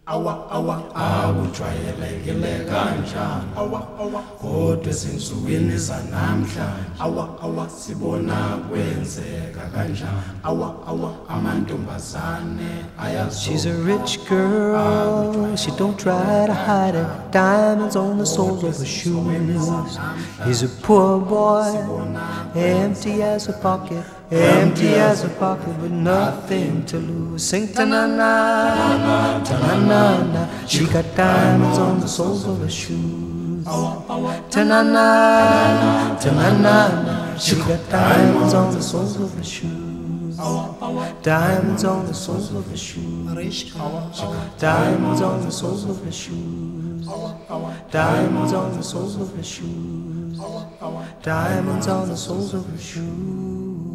Awujwayelekile kanjani kodwa ezinsukwini zanamhlanje sibona kwenzeka kanjani amantombazane ayazo. She's a rich girl, she don't try to hide it. Diamonds on the soles of her shoes. He's a poor boy, empty as a pocket, empty as a pocket with nothing to lose. Sing ta-na-na, ta-na-na-na. She got diamonds on the soles of her shoes. Ta-na-na, ta-na-na-na. She got diamonds on the soles of her shoes. Diamonds on the soles of her shoes. Diamonds on the soles of her shoes. Diamonds on the soles of her shoes. Diamonds on the soles of her shoes.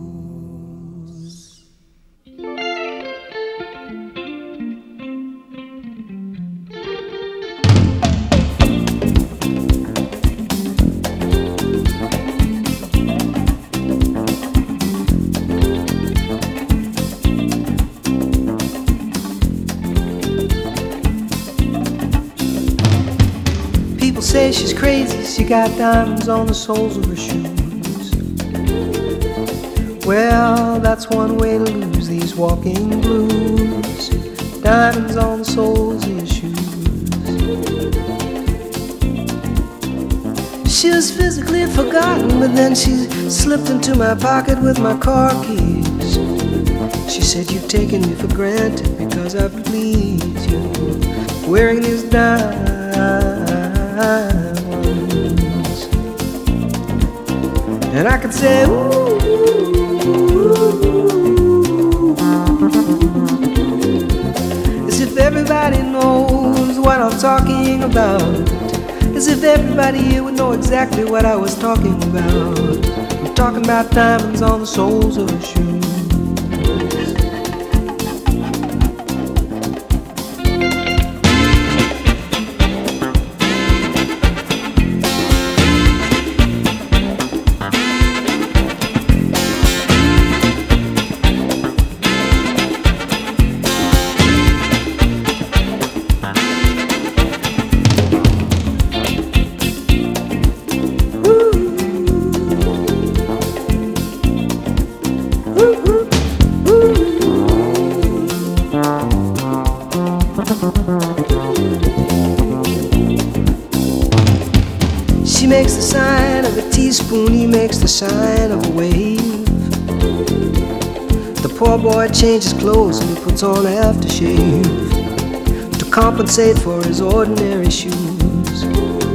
Say she's crazy, she got diamonds on the soles of her shoes. Well, that's one way to lose these walking blues. Diamonds on the soles of your shoes. She was physically forgotten, but then she slipped into my pocket with my car keys. She said, "You've taken me for granted because I please you, wearing these diamonds." And I could say, ooh, as if everybody knows what I'm talking about, as if everybody here would know exactly what I was talking about. I'm talking about diamonds on the soles of her shoes. She makes the sign of a teaspoon, he makes the sign of a wave. The poor boy changes clothes and he puts on aftershave to compensate for his ordinary shoes.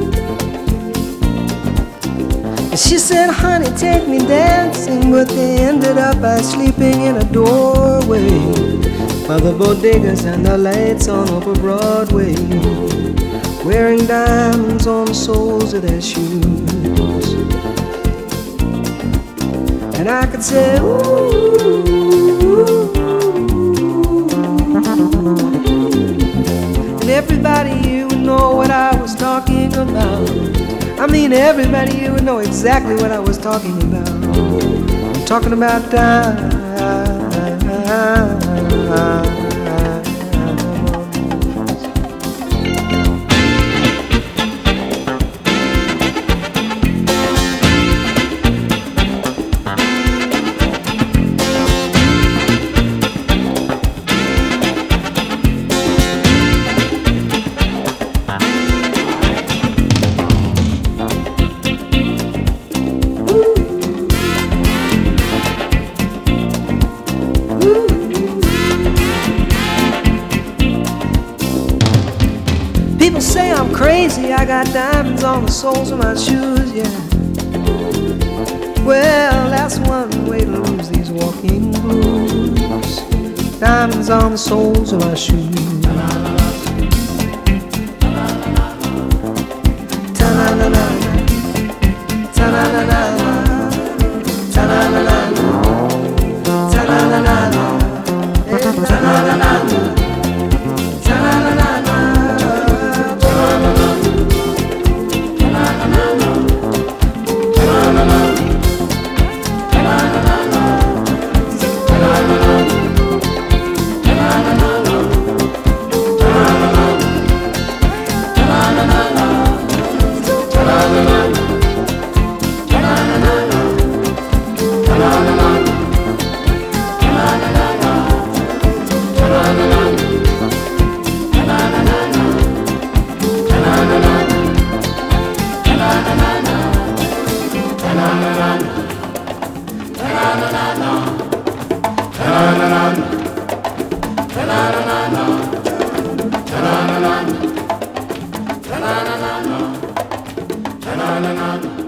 And she said, "Honey, take me dancing," but they ended up by sleeping in a doorway by the bodegas and the lights on over Broadway, wearing diamonds on the soles of their shoes. And I could say, ooh, and everybody here would know what I was talking about. I mean, everybody here would know exactly what I was talking about. I'm talking about diamonds. People say I'm crazy, I got diamonds on the soles of my shoes, yeah. Well, that's one way to lose these walking blues. Diamonds on the soles of my shoes. Ta-na-na-na, ta-na-na-na, ta-na-na-na, ta-na-na-na, ta-na-na-na. na na na